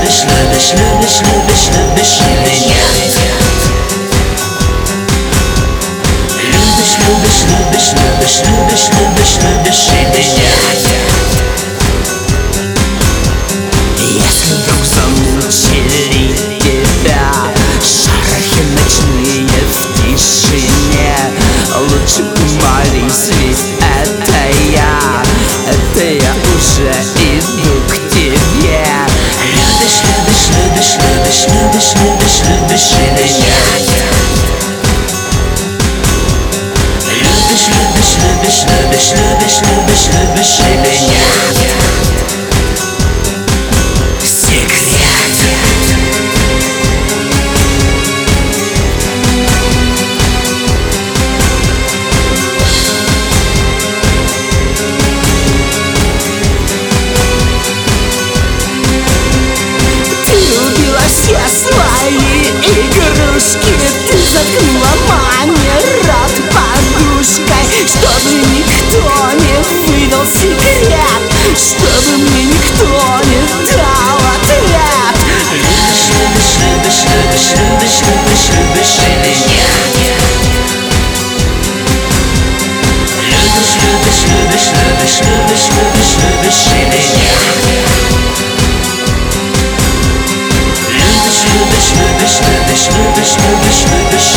Если вдруг замучили тебя шорохи ночные в тишине, лучше помолись, ведь это я уже иду к тебе. Любишь или нет? Любишь или нет? Все свои игрушки ты заткнула маме рот подушкой, чтобы никто не выдал секрет, чтобы мне никто не дал ответ. Любишь или нет? Любишь или нет? Любишь